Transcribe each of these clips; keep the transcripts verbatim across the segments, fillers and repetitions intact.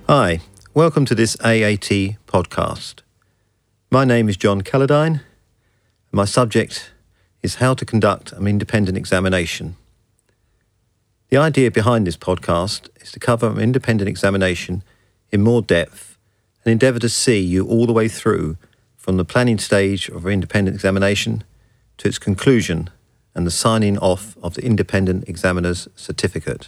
Hi, welcome to this A A T podcast. My name is John Calladine, and my subject is how to conduct an independent examination. The idea behind this podcast is to cover an independent examination in more depth and endeavour to see you all the way through from the planning stage of an independent examination to its conclusion and the signing off of the independent examiner's certificate.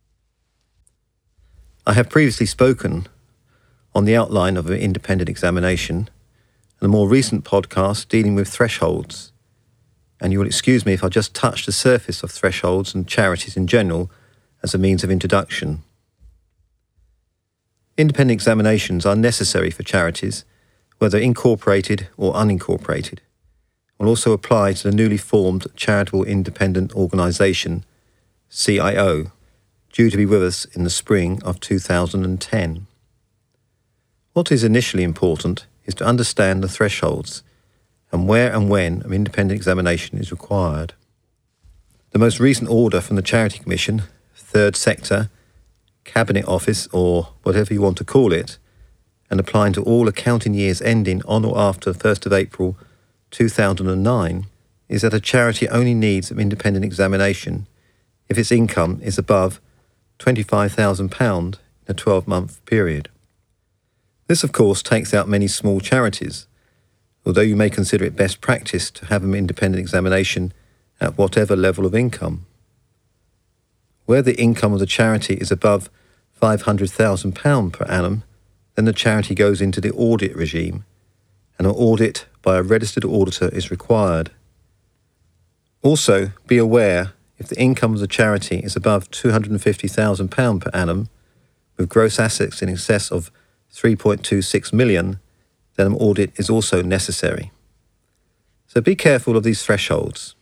I have previously spoken on the outline of an independent examination and a more recent podcast dealing with thresholds, and you will excuse me if I just touch the surface of thresholds and charities in general as a means of introduction. Independent examinations are necessary for charities, whether incorporated or unincorporated, will also apply to the newly formed Charitable Independent Organisation, C I O, due to be with us in the spring of two thousand ten. What is initially important is to understand the thresholds and where and when an independent examination is required. The most recent order from the Charity Commission, Third Sector, Cabinet Office, or whatever you want to call it, and applying to all accounting years ending on or after first of April two thousand nine, is that a charity only needs an independent examination if its income is above twenty-five thousand pounds in a twelve-month period. This, of course, takes out many small charities, although you may consider it best practice to have an independent examination at whatever level of income. Where the income of the charity is above five hundred thousand pounds per annum, then the charity goes into the audit regime, and an audit by a registered auditor is required. Also, be aware if the income of the charity is above two hundred fifty thousand pounds per annum, with gross assets in excess of three point two six million, then an audit is also necessary. So be careful of these thresholds.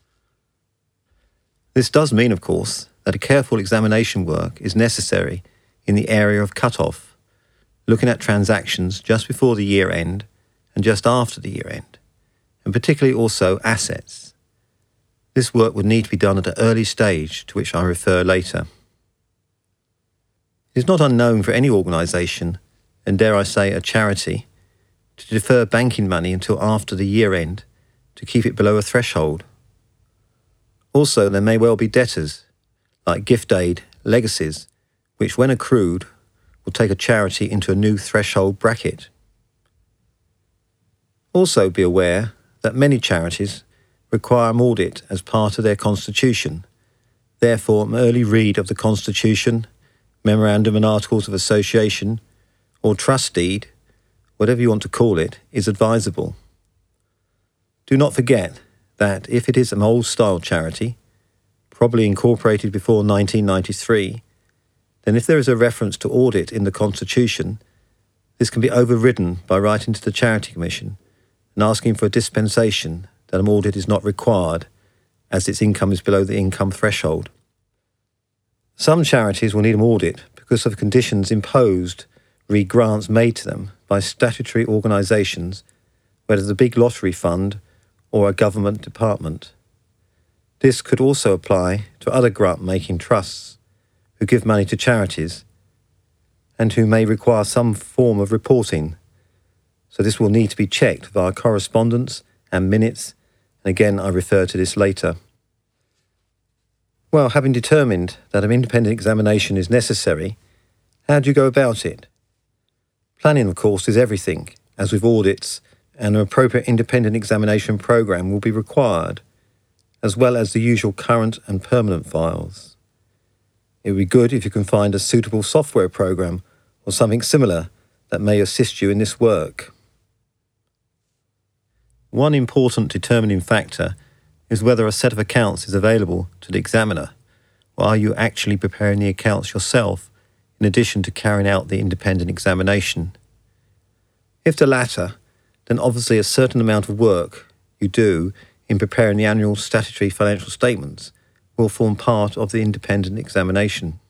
This does mean, of course, that a careful examination work is necessary in the area of cut-off, looking at transactions just before the year end and just after the year end, and particularly also assets. This work would need to be done at an early stage, to which I refer later. It is not unknown for any organisation, and dare I say a charity, to defer banking money until after the year end to keep it below a threshold. Also, there may well be debtors, like gift aid, legacies, which when accrued will take a charity into a new threshold bracket. Also be aware that many charities require an audit as part of their constitution. Therefore, an early read of the constitution, memorandum and articles of association, or trust deed, whatever you want to call it, is advisable. Do not forget that if it is an old-style charity, probably incorporated before nineteen ninety-three, then if there is a reference to audit in the constitution, this can be overridden by writing to the Charity Commission and asking for a dispensation that an audit is not required, as its income is below the income threshold. Some charities will need an audit because of conditions imposed re grants made to them by statutory organisations, whether the big lottery fund or a government department. This could also apply to other grant-making trusts who give money to charities and who may require some form of reporting. So this will need to be checked via correspondence and minutes, and again I refer to this later. Well, having determined that an independent examination is necessary, how do you go about it? Planning, of course, is everything, as with audits, and an appropriate independent examination programme will be required, as well as the usual current and permanent files. It would be good if you can find a suitable software programme or something similar that may assist you in this work. One important determining factor is whether a set of accounts is available to the examiner, or are you actually preparing the accounts yourself in addition to carrying out the independent examination. If the latter, then obviously a certain amount of work you do in preparing the annual statutory financial statements will form part of the independent examination.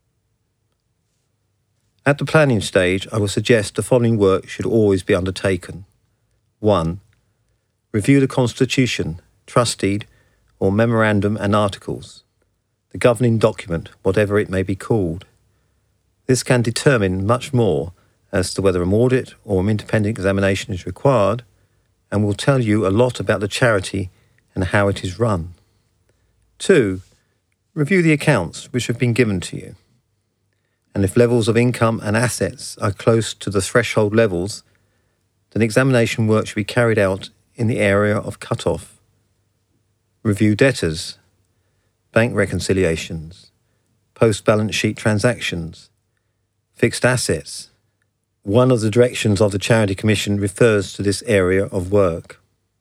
At the planning stage, I will suggest the following work should always be undertaken. one. Review the Constitution, trust deed, or memorandum and articles, the governing document, whatever it may be called. This can determine much more as to whether an audit or an independent examination is required, and will tell you a lot about the charity and how it is run. Two, review the accounts which have been given to you. And if levels of income and assets are close to the threshold levels, then examination work should be carried out in the area of cut-off. Review debtors, bank reconciliations, post-balance sheet transactions, fixed assets. One of the directions of the Charity Commission refers to this area of work.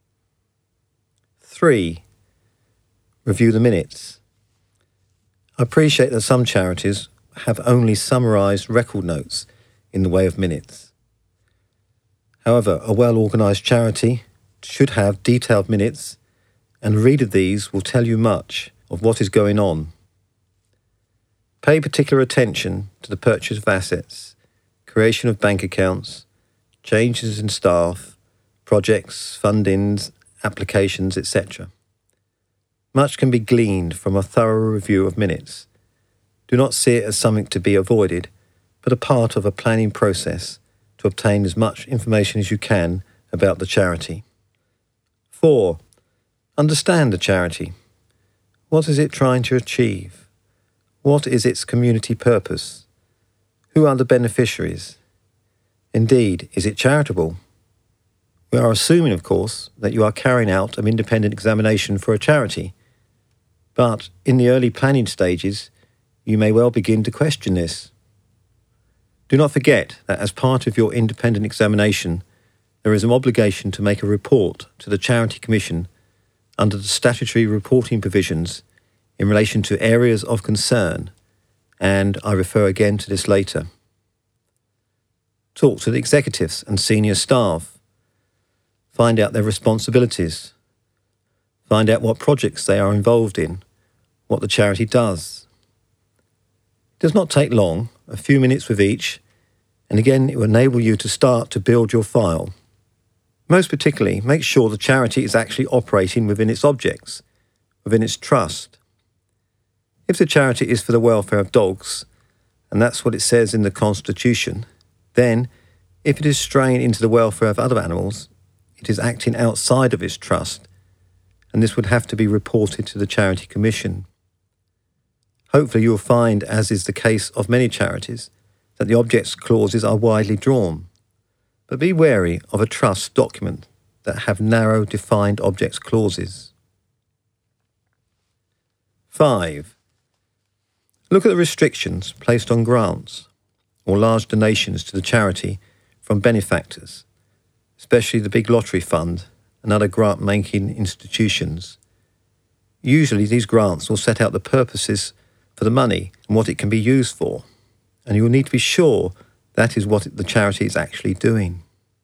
Three, review the minutes. I appreciate that some charities have only summarised record notes in the way of minutes. However, a well-organised charity should have detailed minutes, and a read of these will tell you much of what is going on. Pay particular attention to the purchase of assets, creation of bank accounts, changes in staff, projects, fundings, applications, et cetera. Much can be gleaned from a thorough review of minutes. Do not see it as something to be avoided, but a part of a planning process to obtain as much information as you can about the charity. Four, understand the charity. What is it trying to achieve? What is its community purpose? Who are the beneficiaries? Indeed, is it charitable? We are assuming, of course, that you are carrying out an independent examination for a charity, but in the early planning stages, you may well begin to question this. Do not forget that as part of your independent examination, there is an obligation to make a report to the Charity Commission under the statutory reporting provisions in relation to areas of concern, and I refer again to this later. Talk to the executives and senior staff. Find out their responsibilities. Find out what projects they are involved in, what the charity does. It does not take long, a few minutes with each, and again it will enable you to start to build your file. Most particularly, make sure the charity is actually operating within its objects, within its trust. If the charity is for the welfare of dogs, and that's what it says in the Constitution, then, if it is straying into the welfare of other animals, it is acting outside of its trust, and this would have to be reported to the Charity Commission. Hopefully you will find, as is the case of many charities, that the objects clauses are widely drawn. But be wary of a trust document that have narrow defined objects clauses. Five. Look at the restrictions placed on grants or large donations to the charity from benefactors, especially the Big Lottery Fund and other grant-making institutions. Usually these grants will set out the purposes for the money and what it can be used for, and you will need to be sure that is what the charity is actually doing.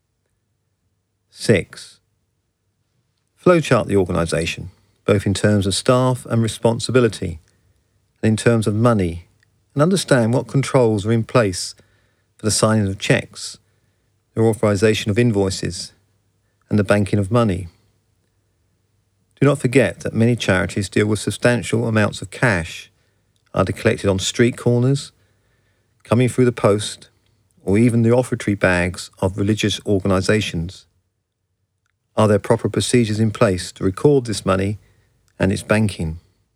Six. Flowchart the organisation, both in terms of staff and responsibility, and in terms of money, and understand what controls are in place for the signing of cheques, the authorisation of invoices, and the banking of money. Do not forget that many charities deal with substantial amounts of cash, either collected on street corners, coming through the post, or even the offertory bags of religious organisations. Are there proper procedures in place to record this money and its banking?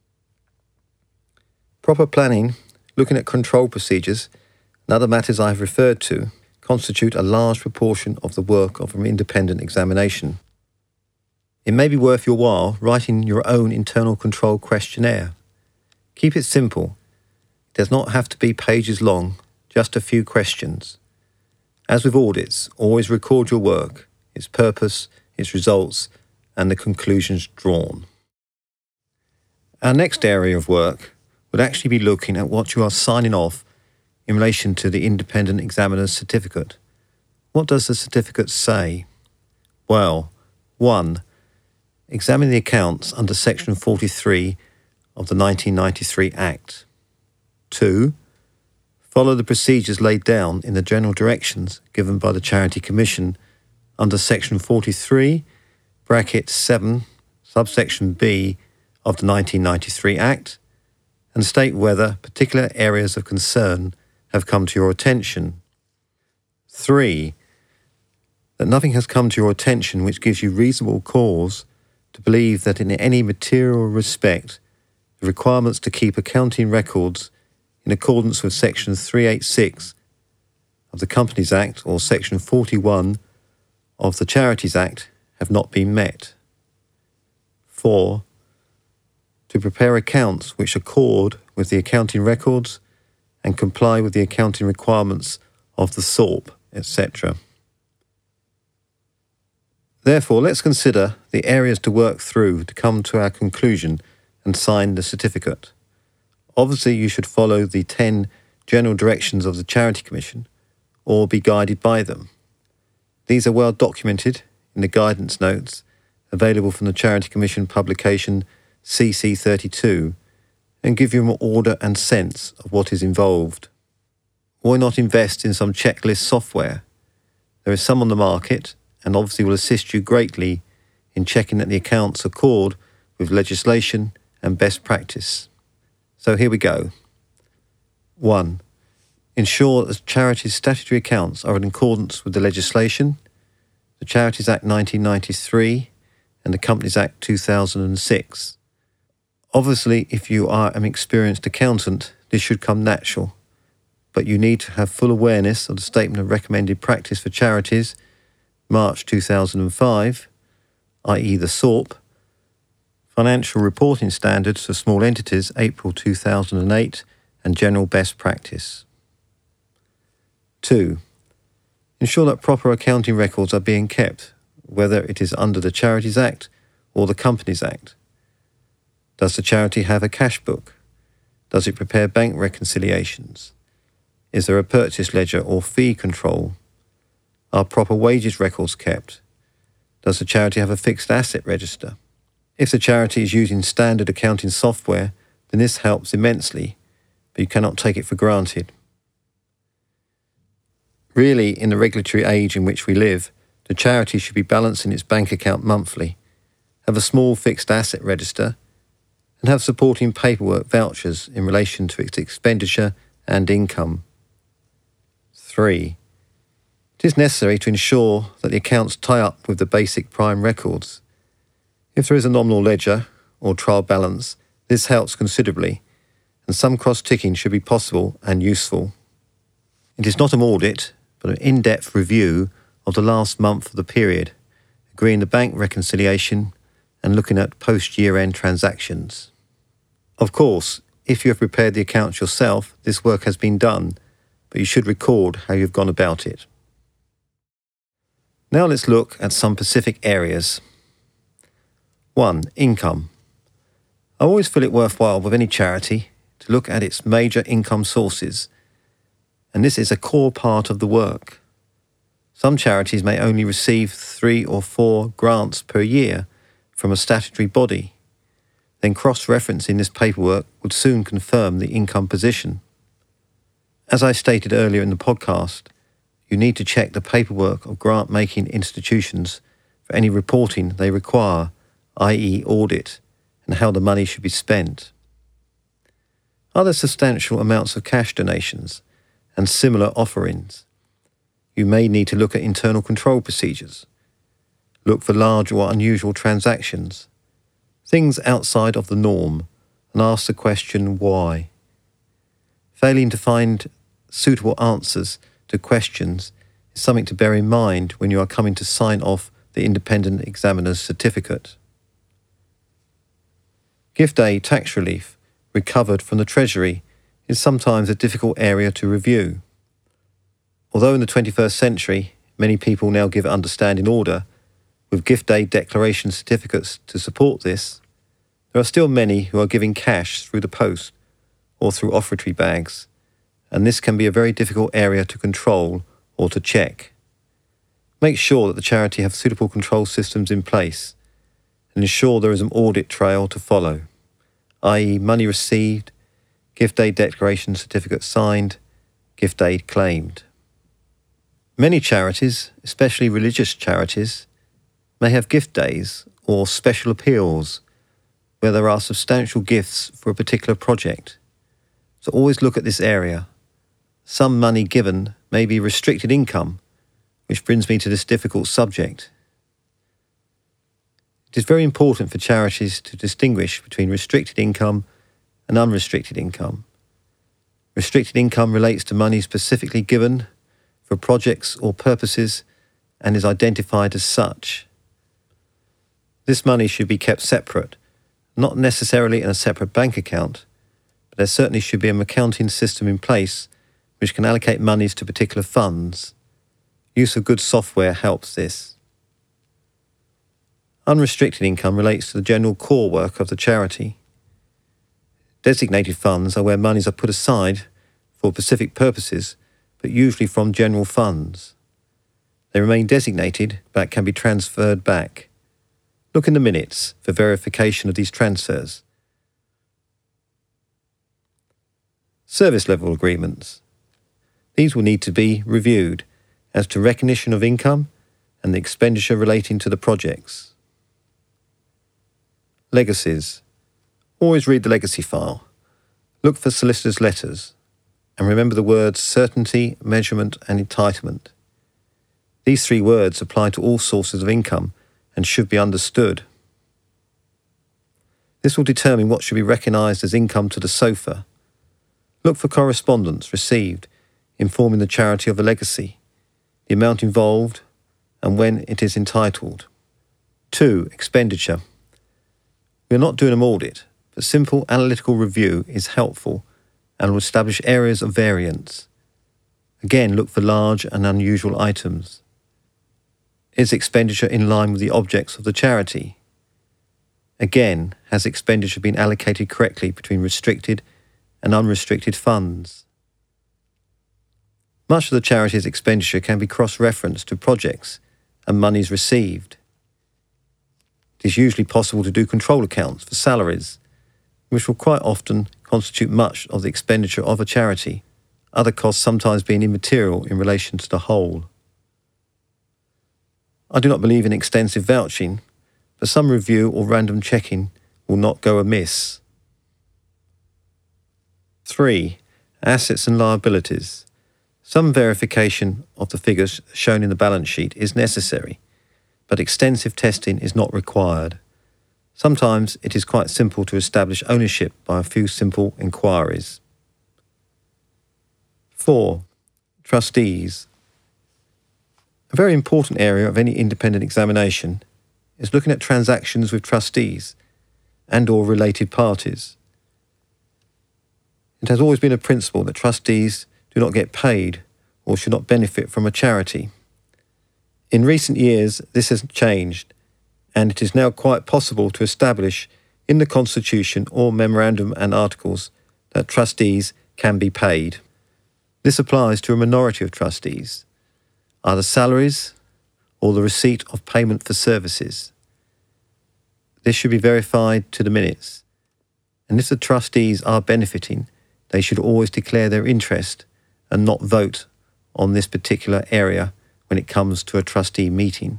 Proper planning, looking at control procedures, and other matters I have referred to, constitute a large proportion of the work of an independent examination. It may be worth your while writing your own internal control questionnaire. Keep it simple. It does not have to be pages long, just a few questions. As with audits, always record your work, its purpose, its results, and the conclusions drawn. Our next area of work would actually be looking at what you are signing off in relation to the independent examiner's certificate. What does the certificate say? Well, one. Examine the accounts under Section forty-three of the nineteen ninety-three Act. Two. Follow the procedures laid down in the general directions given by the Charity Commission under Section forty-three, bracket seven, subsection B of the nineteen ninety-three Act, and state whether particular areas of concern have come to your attention. Three, that nothing has come to your attention which gives you reasonable cause to believe that in any material respect the requirements to keep accounting records in accordance with Section three eighty-six of the Companies Act or Section forty-one of the Charities Act have not been met. Four, to prepare accounts which accord with the accounting records and comply with the accounting requirements of the S O R P, et cetera. Therefore, let's consider the areas to work through to come to our conclusion and sign the certificate. Obviously, you should follow the ten general directions of the Charity Commission or be guided by them. These are well documented in the guidance notes available from the Charity Commission publication C C thirty-two and give you an order and sense of what is involved. Why not invest in some checklist software? There is some on the market and obviously will assist you greatly in checking that the accounts accord with legislation and best practice. So here we go. One, ensure that the charity's statutory accounts are in accordance with the legislation, the Charities Act nineteen ninety-three and the Companies Act two thousand six. Obviously, if you are an experienced accountant, this should come natural, but you need to have full awareness of the Statement of Recommended Practice for Charities, March two thousand five, that is the S O R P, Financial Reporting Standards for Small Entities, April two thousand eight, and General Best Practice. Two, ensure that proper accounting records are being kept, whether it is under the Charities Act or the Companies Act. Does the charity have a cash book? Does it prepare bank reconciliations? Is there a purchase ledger or fee control? Are proper wages records kept? Does the charity have a fixed asset register? If the charity is using standard accounting software, then this helps immensely, but you cannot take it for granted. Really, in the regulatory age in which we live, the charity should be balancing its bank account monthly, have a small fixed asset register, and have supporting paperwork vouchers in relation to its expenditure and income. Three, it is necessary to ensure that the accounts tie up with the basic prime records. If there is a nominal ledger or trial balance, this helps considerably, and some cross-ticking should be possible and useful. It is not an audit, but an in-depth review of the last month of the period, agreeing the bank reconciliation and looking at post-year-end transactions. Of course, if you have prepared the accounts yourself, this work has been done, but you should record how you've gone about it. Now let's look at some specific areas. One, income. I always feel it worthwhile with any charity to look at its major income sources, and this is a core part of the work. Some charities may only receive three or four grants per year from a statutory body. Then cross-referencing this paperwork would soon confirm the income position. As I stated earlier in the podcast, you need to check the paperwork of grant-making institutions for any reporting they require, that is audit, and how the money should be spent. Are there substantial amounts of cash donations and similar offerings? You may need to look at internal control procedures. Look for large or unusual transactions, things outside of the norm, and ask the question why. Failing to find suitable answers to questions is something to bear in mind when you are coming to sign off the independent examiner's certificate. Gift aid tax relief recovered from the Treasury is sometimes a difficult area to review. Although in the twenty-first century many people now give understanding order, with gift aid declaration certificates to support this, there are still many who are giving cash through the post or through offertory bags, and this can be a very difficult area to control or to check. Make sure that the charity have suitable control systems in place and ensure there is an audit trail to follow, that is money received, gift aid declaration certificate signed, gift aid claimed. Many charities, especially religious charities, may have gift days or special appeals where there are substantial gifts for a particular project. So always look at this area. some money given may be restricted income, which brings me to this difficult subject. It is very important for charities to distinguish between restricted income and unrestricted income. Restricted income relates to money specifically given for projects or purposes and is identified as such. This money should be kept separate, not necessarily in a separate bank account, but there certainly should be an accounting system in place which can allocate monies to particular funds. Use of good software helps this. Unrestricted income relates to the general core work of the charity. Designated funds are where monies are put aside for specific purposes, but usually from general funds. They remain designated, but can be transferred back. Look in the minutes for verification of these transfers. Service level agreements. These will need to be reviewed as to recognition of income and the expenditure relating to the projects. Legacies. Always read the legacy file. Look for solicitors' letters and remember the words certainty, measurement and entitlement. These three words apply to all sources of income and should be understood. This will determine what should be recognised as income to the S O F A. Look for correspondence received informing the charity of the legacy, the amount involved and when it is entitled. two. Expenditure. We are not doing an audit, but simple analytical review is helpful and will establish areas of variance. Again, look for large and unusual items. Is expenditure in line with the objects of the charity? Again, has expenditure been allocated correctly between restricted and unrestricted funds? Much of the charity's expenditure can be cross-referenced to projects and monies received. It is usually possible to do control accounts for salaries, which will quite often constitute much of the expenditure of a charity, other costs sometimes being immaterial in relation to the whole. I do not believe in extensive vouching, but some review or random checking will not go amiss. three. Assets and liabilities. Some verification of the figures shown in the balance sheet is necessary, but extensive testing is not required. Sometimes it is quite simple to establish ownership by a few simple inquiries. four. Trustees. A very important area of any independent examination is looking at transactions with trustees and or related parties. It has always been a principle that trustees do not get paid or should not benefit from a charity. In recent years, this has changed, and it is now quite possible to establish in the Constitution or memorandum and articles that trustees can be paid. This applies to a minority of trustees, either salaries or the receipt of payment for services. This should be verified to the minutes, and if the trustees are benefiting, they should always declare their interest and not vote on this particular area when it comes to a trustee meeting.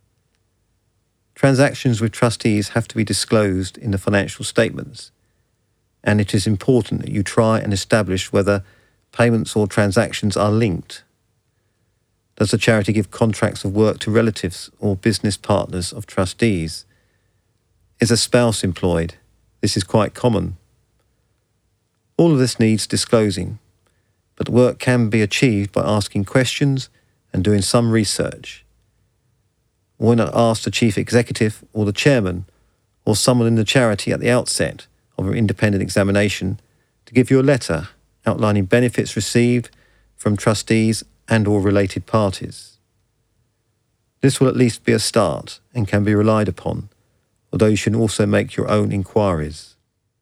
Transactions with trustees have to be disclosed in the financial statements, and it is important that you try and establish whether payments or transactions are linked. Does the charity give contracts of work to relatives or business partners of trustees? Is a spouse employed? This is quite common. All of this needs disclosing, but the work can be achieved by asking questions and doing some research. Why not ask the chief executive or the chairman or someone in the charity at the outset of an independent examination to give you a letter outlining benefits received from trustees and or related parties. This will at least be a start and can be relied upon, although you should also make your own inquiries.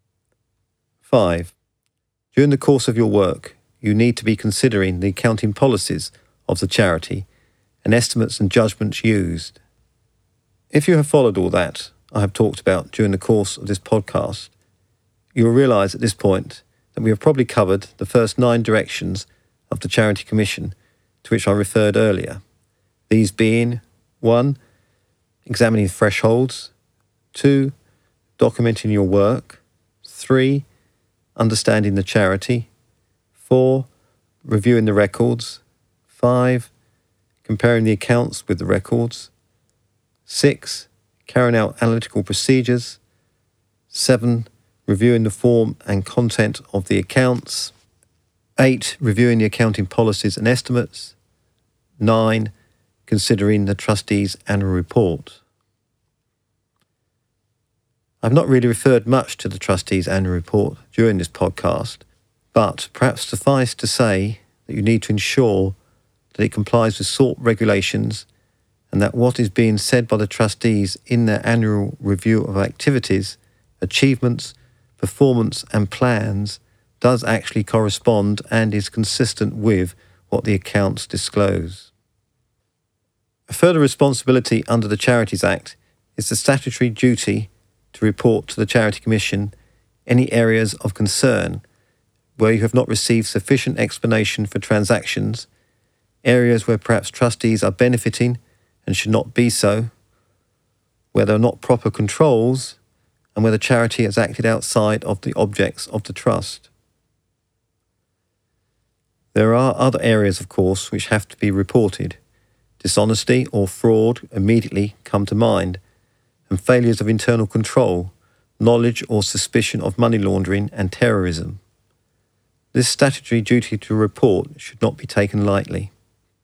five. During the course of your work, you need to be considering the accounting policies of the charity and estimates and judgments used. If you have followed all that I have talked about during the course of this podcast, you will realise at this point that we have probably covered the first nine directions of the Charity Commission to which I referred earlier, these being one. Examining thresholds, two. Documenting your work, three. Understanding the charity, four. reviewing the records. Five, comparing the accounts with the records. Six, carrying out analytical procedures. Seven, reviewing the form and content of the accounts. Eight, reviewing the accounting policies and estimates. Nine, considering the trustees' annual report. I've not really referred much to the trustees' annual report during this podcast, but perhaps suffice to say that you need to ensure that it complies with S O R T regulations and that what is being said by the trustees in their annual review of activities, achievements, performance and plans does actually correspond and is consistent with what the accounts disclose. A further responsibility under the Charities Act is the statutory duty to report to the Charity Commission any areas of concern where you have not received sufficient explanation for transactions, areas where perhaps trustees are benefiting and should not be so, where there are not proper controls, and where the charity has acted outside of the objects of the trust. There are other areas, of course, which have to be reported. Dishonesty or fraud immediately come to mind, and failures of internal control, knowledge or suspicion of money laundering and terrorism. This statutory duty to report should not be taken lightly.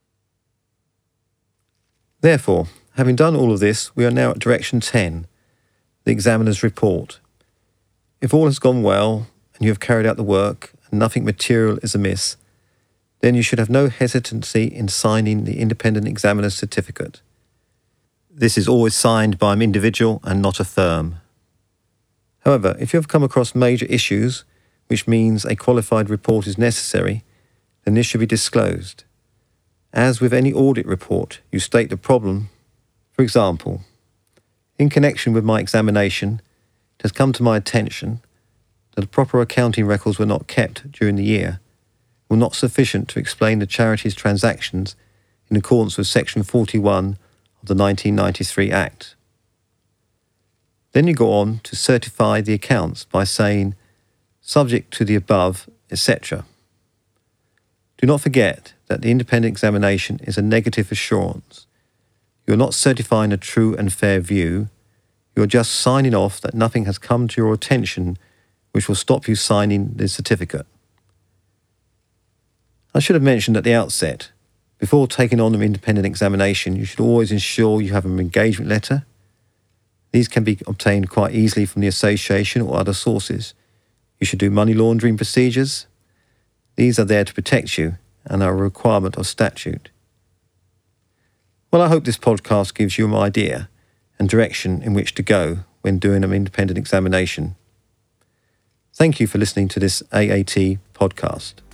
Therefore, having done all of this, we are now at Direction ten, the examiner's report. If all has gone well and you have carried out the work and nothing material is amiss, then you should have no hesitancy in signing the independent examiner's certificate. This is always signed by an individual and not a firm. However, if you have come across major issues, which means a qualified report is necessary, then this should be disclosed. As with any audit report, you state the problem. For example, in connection with my examination, it has come to my attention that the proper accounting records were not kept during the year, were not sufficient to explain the charity's transactions in accordance with Section forty-one of the nineteen ninety-three Act. Then you go on to certify the accounts by saying, subject to the above, et cetera. Do not forget that the independent examination is a negative assurance. You are not certifying a true and fair view. You are just signing off that nothing has come to your attention which will stop you signing the certificate. I should have mentioned at the outset, before taking on an independent examination, you should always ensure you have an engagement letter. These can be obtained quite easily from the association or other sources. You should do money laundering procedures. These are there to protect you and are a requirement of statute. Well, I hope this podcast gives you an idea and direction in which to go when doing an independent examination. Thank you for listening to this A A T podcast.